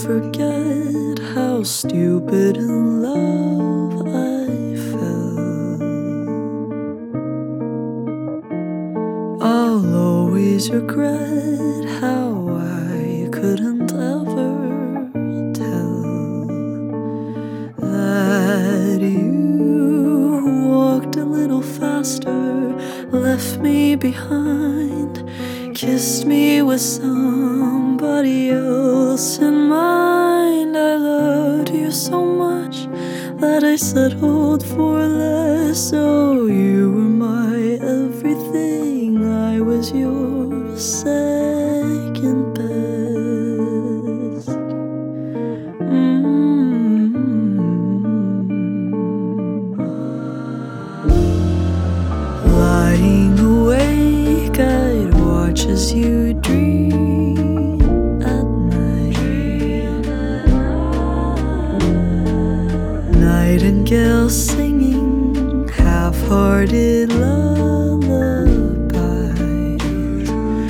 forget how stupid in love I felt. I'll always regret how I couldn't ever tell that you walked a little faster, left me behind, kissed me with somebody else in mind. I loved you so much that I settled for less. Oh, you were my everything, I was your second best. Lying awake, I'd watch as you dream at night. Nightingale singing half-hearted lullabies.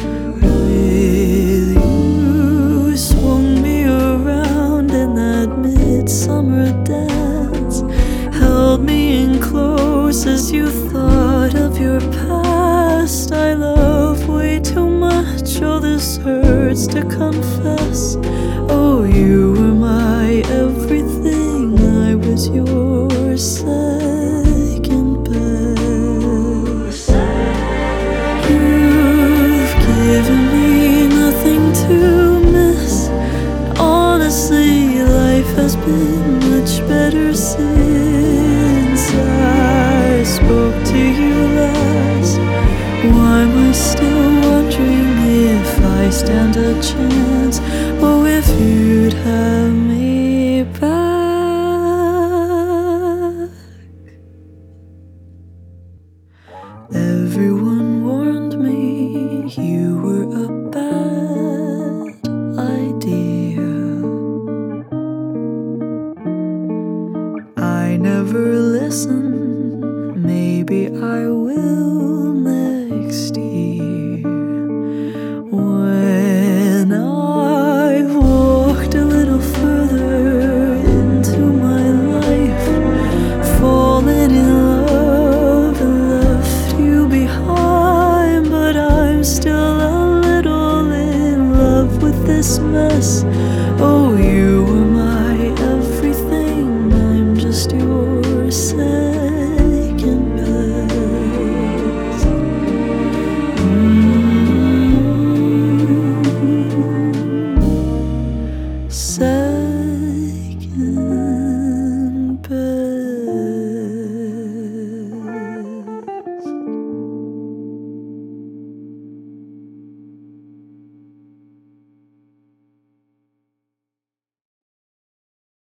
With you swung me around in that midsummer dance, held me in close as you thought of your past. I love way too much, oh this hurts to confess. Oh, you were my everything, I was your second best. You've given me nothing to miss. Honestly, life has been much better since I spoke to you last. Why am I still wondering if I stand a chance? Oh, if you'd have me back. Everyone warned me you were a bad idea. I never listened, maybe I will next year. When I've walked a little further into my life, fallen in love and left you behind, but I'm still a little in love with this mess.